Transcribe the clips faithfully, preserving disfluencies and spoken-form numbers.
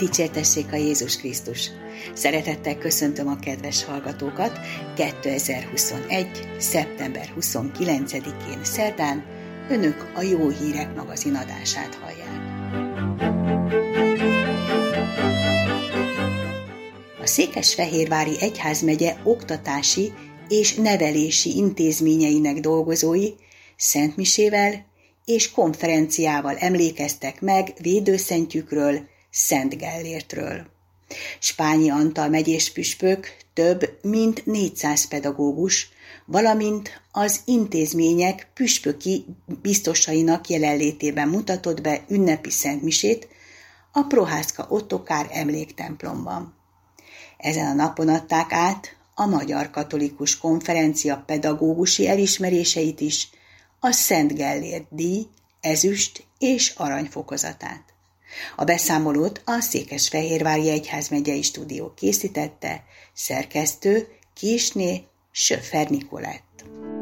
dicsértessék a Jézus Krisztus! Szeretettel köszöntöm a kedves hallgatókat kétezer-huszonegy. szeptember huszonkilencedikén szerdán. Önök a Jó Hírek magazin adását hallják. A Székesfehérvári Egyházmegye oktatási és nevelési intézményeinek dolgozói szentmisével és konferenciával emlékeztek meg védőszentjükről, Szent Gellértről. Spányi Antal megyés püspök több mint négyszáz pedagógus, valamint az intézmények püspöki biztosainak jelenlétében mutatott be ünnepi szentmisét a Prohászka Ottokár emléktemplomban. Ezen a napon adták át a Magyar Katolikus Konferencia pedagógusi elismeréseit is, a Szent Gellért díj ezüst és arany fokozatát. A beszámolót a Székesfehérvári Egyházmegyei Stúdió készítette, szerkesztő Késné Söffer Nikolett.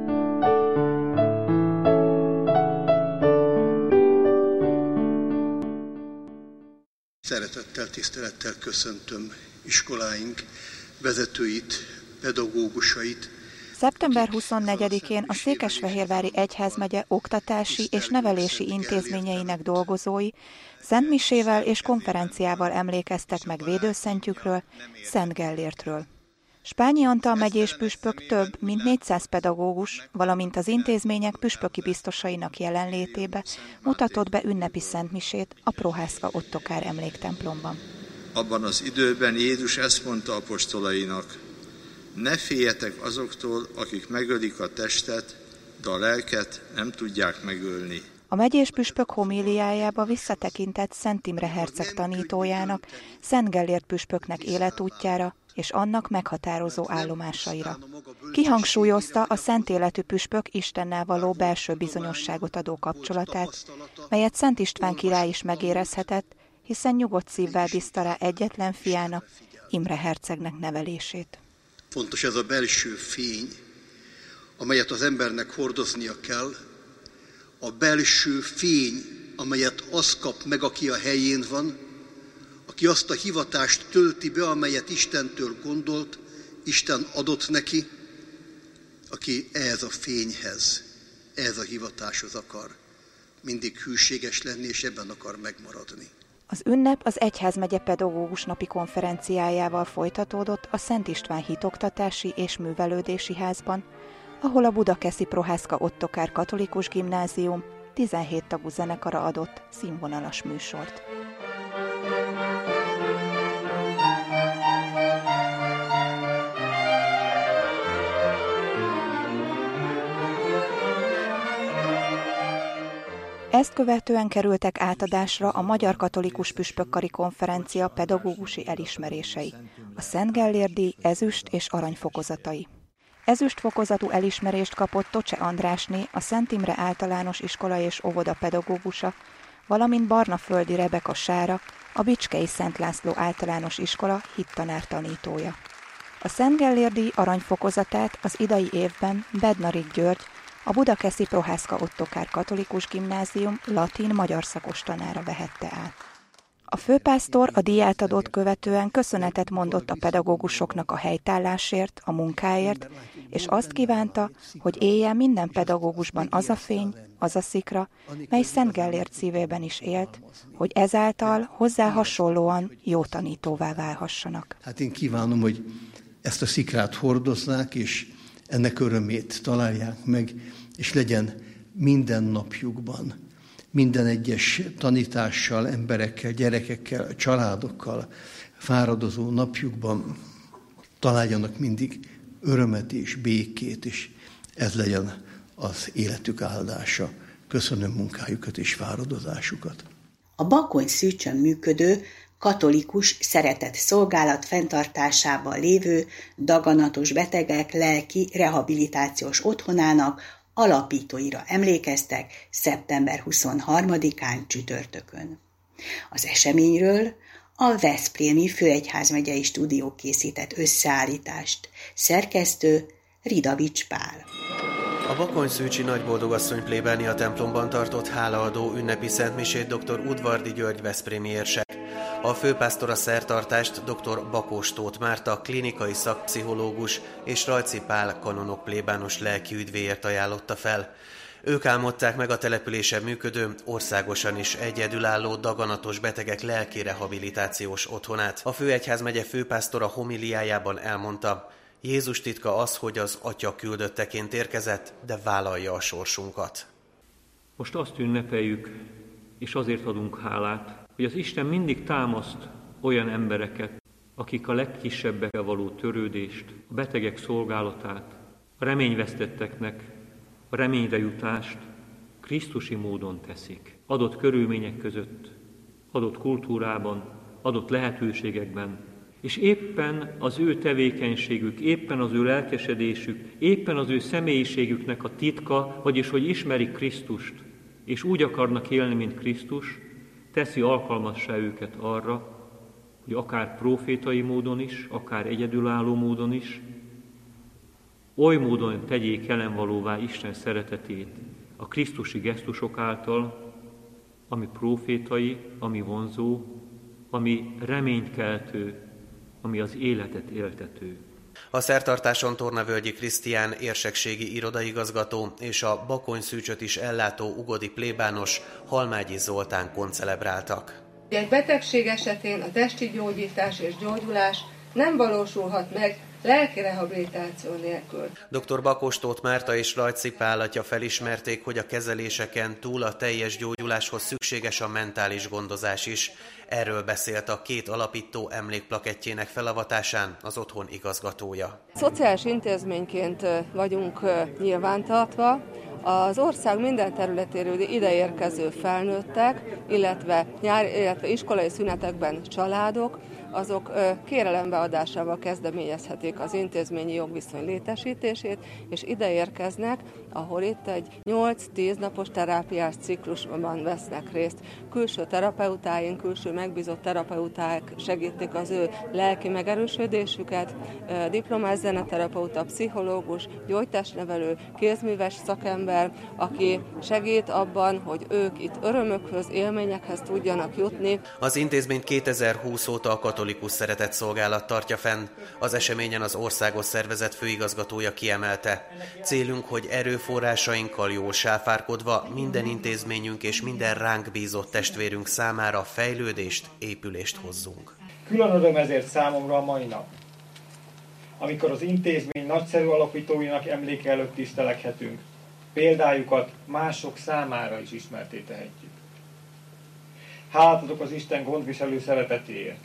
Szeretettel, tisztelettel köszöntöm iskoláink vezetőit, pedagógusait. szeptember huszonnegyedikén a Székesfehérvári Egyházmegye oktatási és nevelési intézményeinek dolgozói szentmisével és konferenciával emlékeztek meg védőszentjükről, Szent Gellértről. Spányi Antal megyés püspök több mint négyszáz pedagógus, valamint az intézmények püspöki biztosainak jelenlétébe mutatott be ünnepi szentmisét a Prohászka Ottokár emléktemplomban. Abban az időben Jézus ezt mondta apostolainak: ne féljetek azoktól, akik megölik a testet, de a lelket nem tudják megölni. A megyés püspök homíliájába visszatekintett Szent Imre herceg tanítójának, Szent Gellért püspöknek életútjára és annak meghatározó állomásaira. Kihangsúlyozta a szent életű püspök Istennel való belső bizonyosságot adó kapcsolatát, melyet Szent István király is megérezhetett, hiszen nyugodt szívvel bízta rá egyetlen fiának, Imre hercegnek nevelését. Fontos ez a belső fény, amelyet az embernek hordoznia kell, a belső fény, amelyet az kap meg, aki a helyén van, aki azt a hivatást tölti be, amelyet Istentől gondolt, Isten adott neki, aki ehhez a fényhez, ehhez a hivatáshoz akar mindig hűséges lenni, és ebben akar megmaradni. Az ünnep az Egyházmegye pedagógus napi konferenciájával folytatódott a Szent István hitoktatási és művelődési házban, ahol a budakeszi Prohászka Ottokár Katolikus Gimnázium tizenhét tagú zenekara adott színvonalas műsort. Ezt követően kerültek átadásra a Magyar Katolikus Püspökkari Konferencia pedagógusi elismerései, a Szent Gellért díj ezüst és arany fokozatai. Ezüst fokozatú elismerést kapott Tocse Andrásné, a Szent Imre Általános Iskola és Óvoda pedagógusa, valamint Barnaföldi Rebeka Sára, a Bicskei Szent László Általános Iskola hittanár tanítója. A Szent Gellért díj arany fokozatát az idei évben Bednarik György, a budakeszi Prohászka Ottokár Katolikus Gimnázium latin-magyar szakos tanára vehette át. A főpásztor a díjátadót követően köszönetet mondott a pedagógusoknak a helytállásért, a munkáért, és azt kívánta, hogy éljen minden pedagógusban az a fény, az a szikra, mely Szent Gellért szívében is élt, hogy ezáltal hozzá hasonlóan jó tanítóvá válhassanak. Hát én kívánom, hogy ezt a szikrát hordozzák, és ennek örömét találják meg, és legyen minden napjukban, minden egyes tanítással, emberekkel, gyerekekkel, családokkal fáradozó napjukban találjanak mindig örömet és békét, és ez legyen az életük áldása. Köszönöm munkájukat és fáradozásukat. A Bakony Szűcsön működő katolikus szeretett szolgálat fenntartásában lévő daganatos betegek lelki rehabilitációs otthonának alapítóira emlékeztek szeptember huszonharmadikán csütörtökön. Az eseményről a Veszprémi Főegyházmegyei Stúdió készített összeállítást. Szerkesztő Ridavics Pál. A Bakony-Szűcsi Nagyboldogasszony plébánia templomban tartott hálaadó ünnepi szentmisét dr. Udvardi György veszprémi érsek. A főpásztor a szertartást dr. Bakós Tóth Márta, klinikai szakpszichológus és Rajci Pál kanonok plébános lelkiüdvéért ajánlotta fel. Ők álmodták meg a településen működő, országosan is egyedülálló daganatos betegek lelki rehabilitációs otthonát. A Főegyházmegye főpásztora homiliájában elmondta, Jézus titka az, hogy az Atya küldötteként érkezett, de vállalja a sorsunkat. Most azt ünnepeljük, és azért adunk hálát, hogy az Isten mindig támaszt olyan embereket, akik a legkisebbekkel való törődést, a betegek szolgálatát, a reményvesztetteknek a reményre jutást krisztusi módon teszik. Adott körülmények között, adott kultúrában, adott lehetőségekben, és éppen az ő tevékenységük, éppen az ő lelkesedésük, éppen az ő személyiségüknek a titka, vagyis hogy ismerik Krisztust, és úgy akarnak élni, mint Krisztus, teszi alkalmassá őket arra, hogy akár profétai módon is, akár egyedülálló módon is, oly módon tegyék jelenvalóvá Isten szeretetét a krisztusi gesztusok által, ami profétai, ami vonzó, ami reménykeltő, ami az életet éltető. A szertartáson Tornavölgyi Krisztián érsekségi irodaigazgató és a Bakony-Szűcsöt is ellátó ugodi plébános Halmágyi Zoltán koncelebráltak. Egy betegség esetén a testi gyógyítás és gyógyulás nem valósulhat meg lelki rehabilitáció nélkül. dr. Bakós Tóth Márta és Rajci Pál atya felismerték, hogy a kezeléseken túl a teljes gyógyuláshoz szükséges a mentális gondozás is. Erről beszélt a két alapító emlékplakettjének felavatásán az otthon igazgatója. Szociális intézményként vagyunk nyilvántartva. Az ország minden területéről ideérkező felnőttek, illetve, nyár, illetve iskolai szünetekben családok, azok kérelembeadásával kezdeményezhetik az intézményi jogviszony létesítését, és ide érkeznek, ahol itt egy nyolc-tíz napos terápiás ciklusban vesznek részt. Külső terapeutáink, külső megbízott terapeuták segítik az ő lelki megerősödésüket, diplomás zeneterapeuta, pszichológus, gyógytestnevelő, kézműves szakember, aki segít abban, hogy ők itt örömökhöz, élményekhez tudjanak jutni. Az intézmény kétezer-húsz óta a katolikus szeretetszolgálat tartja fenn. Az eseményen az országos szervezet főigazgatója kiemelte. Célunk, hogy erőforrásainkkal jól sáfárkodva minden intézményünk és minden ránk bízott testvérünk számára fejlődést, épülést hozzunk. Külön öröm ezért számomra a mai nap, amikor az intézmény nagyszerű alapítóinak emléke előtt tiszteleghetünk. Példájukat mások számára is ismertté tehetjük. Hálát adok az Isten gondviselő szeretetéért.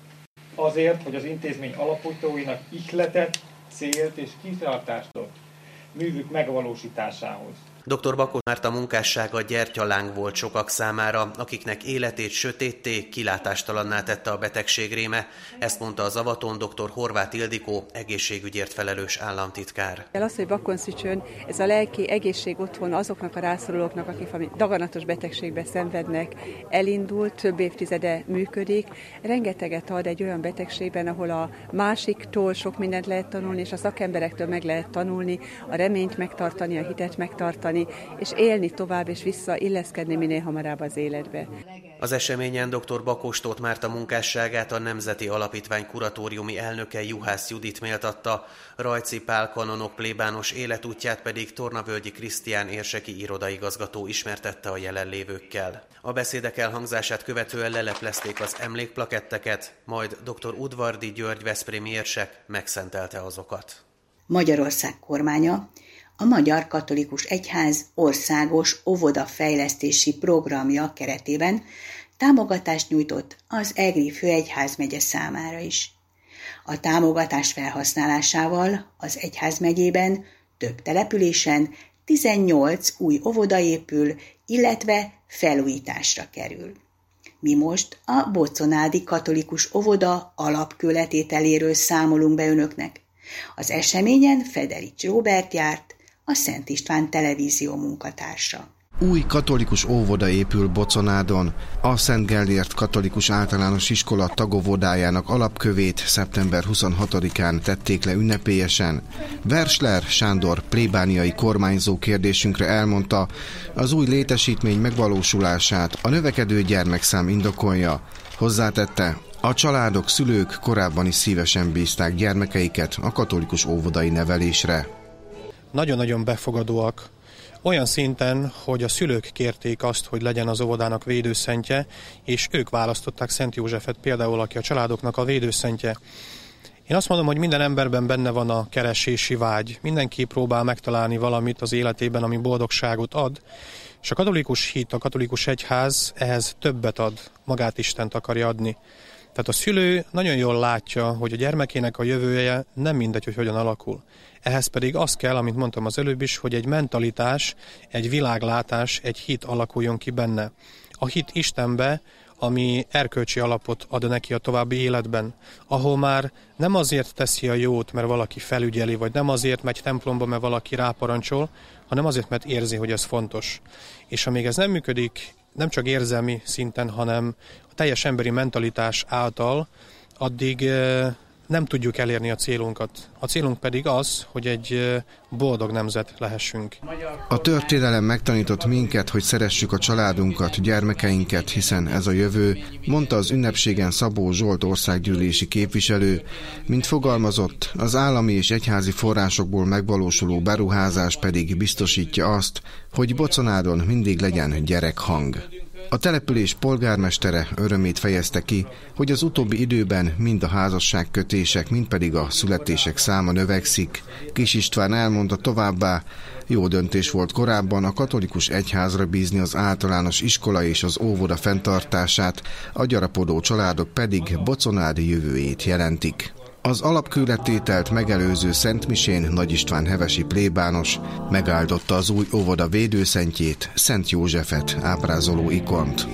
Azért, hogy az intézmény alapítóinak ihletet, célt és kitartást ad művük megvalósításához. dr. Bakós Márta munkássága gyertyaláng volt sokak számára, akiknek életét sötétté, kilátástalanná tette a betegség réme. Ezt mondta az avaton dr. Horváth Ildikó, egészségügyért felelős államtitkár. Az, hogy Bakony-Szűcsön ez a lelki egészség otthon azoknak a rászorulóknak, akik daganatos betegségbe szenvednek, elindult, több évtizede működik. Rengeteget ad egy olyan betegségben, ahol a másiktól sok mindent lehet tanulni, és a szakemberektől meg lehet tanulni, a reményt megtartani, a hitet megtartani, és élni tovább, és visszailleszkedni minél hamarabb az életbe. Az eseményen dr. Bakós Tóth Márta munkásságát a Nemzeti Alapítvány kuratóriumi elnöke Juhász Judit méltatta, Rajci Pál kanonok plébános életútját pedig Tornavölgyi Krisztián érseki irodaigazgató ismertette a jelenlévőkkel. A beszédek elhangzását követően leleplezték az emlékplaketteket, majd dr. Udvardi György veszprémi érsek megszentelte azokat. Magyarország kormánya a Magyar Katolikus Egyház országos óvodafejlesztési programja keretében támogatást nyújtott az Egri főegyházmegye számára is. A támogatás felhasználásával az egyházmegyében több településen tizennyolc új óvoda épül, illetve felújításra kerül. Mi most a Boconádi Katolikus Óvoda alapkőletételéről számolunk be önöknek. Az eseményen Federics Róbert járt, a Szent István televízió munkatársa. Új katolikus óvoda épül Boconádon. A Szent Gellért Katolikus Általános Iskola tagóvodájának alapkövét szeptember huszonhatodikán tették le ünnepélyesen. Versler Sándor plébániai kormányzó kérdésünkre elmondta, az új létesítmény megvalósulását a növekedő gyermekszám indokolja, Hozzátette, a családok, szülők korábban is szívesen bízták gyermekeiket a katolikus óvodai nevelésre. Nagyon-nagyon befogadóak. Olyan szinten, hogy a szülők kérték azt, hogy legyen az óvodának védőszentje, és ők választották Szent Józsefet például, aki a családoknak a védőszentje. Én azt mondom, hogy minden emberben benne van a keresési vágy. Mindenki próbál megtalálni valamit az életében, ami boldogságot ad, és a katolikus hit, a katolikus egyház ehhez többet ad, magát Istent akarja adni. Tehát a szülő nagyon jól látja, hogy a gyermekének a jövője nem mindegy, hogy hogyan alakul. Ehhez pedig az kell, amit mondtam az előbb is, hogy egy mentalitás, egy világlátás, egy hit alakuljon ki benne. A hit Istenbe, ami erkölcsi alapot ad neki a további életben, ahol már nem azért teszi a jót, mert valaki felügyeli, vagy nem azért megy templomba, mert valaki ráparancsol, hanem azért, mert érzi, hogy ez fontos. És amíg ez nem működik, nem csak érzelmi szinten, hanem a teljes emberi mentalitás által, addig nem tudjuk elérni a célunkat. A célunk pedig az, hogy egy boldog nemzet lehessünk. A történelem megtanított minket, hogy szeressük a családunkat, gyermekeinket, hiszen ez a jövő, mondta az ünnepségen Szabó Zsolt országgyűlési képviselő, mint fogalmazott, az állami és egyházi forrásokból megvalósuló beruházás pedig biztosítja azt, hogy Boconádon mindig legyen gyerekhang. A település polgármestere örömét fejezte ki, hogy az utóbbi időben mind a házasságkötések, mind pedig a születések száma növekszik. Kis István elmondta továbbá, jó döntés volt korábban a katolikus egyházra bízni az általános iskola és az óvoda fenntartását, a gyarapodó családok pedig Boconádi jövőjét jelentik. Az alapkőletételt megelőző szentmisén Nagy István hevesi plébános megáldotta az új óvoda védőszentjét, Szent Józsefet ábrázoló ikont.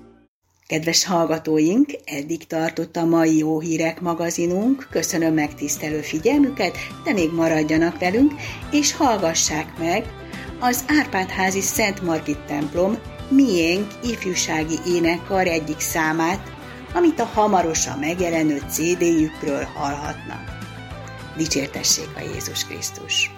Kedves hallgatóink, eddig tartott a mai Jó Hírek magazinunk. Köszönöm megtisztelő figyelmüket, de még maradjanak velünk, és hallgassák meg az Árpád-házi Szent Margit templom Miénk ifjúsági énekkar egyik számát, amit a hamarosan megjelenő cé dé-jükről hallhatnak. Dicsértessék a Jézus Krisztus!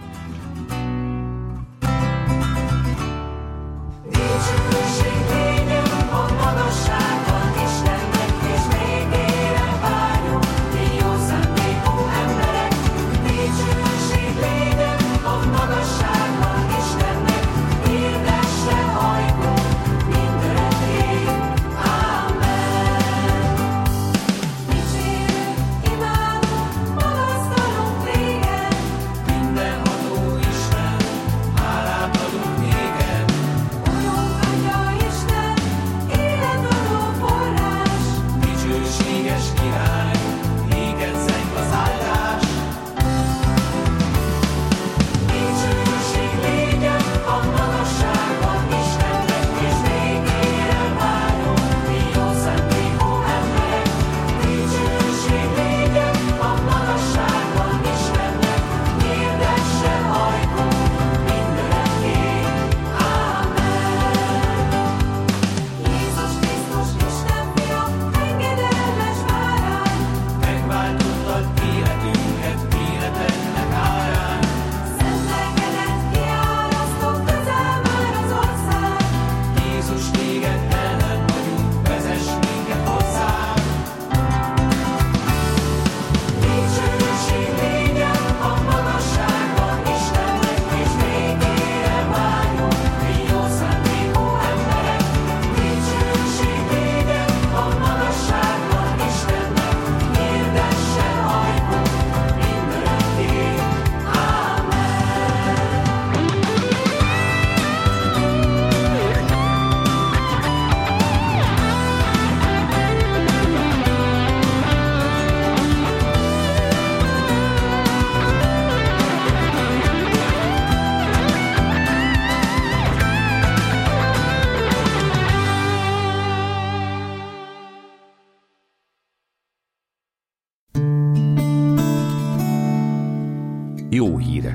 Jó hírek!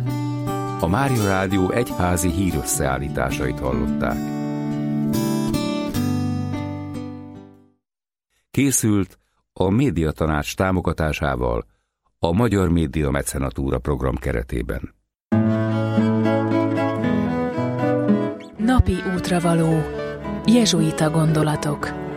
A Mária Rádió egyházi hírösszeállításait hallották. Készült a Médiatanács támogatásával a Magyar Média Mecenatúra program keretében. Napi útravaló. Jezsuita gondolatok.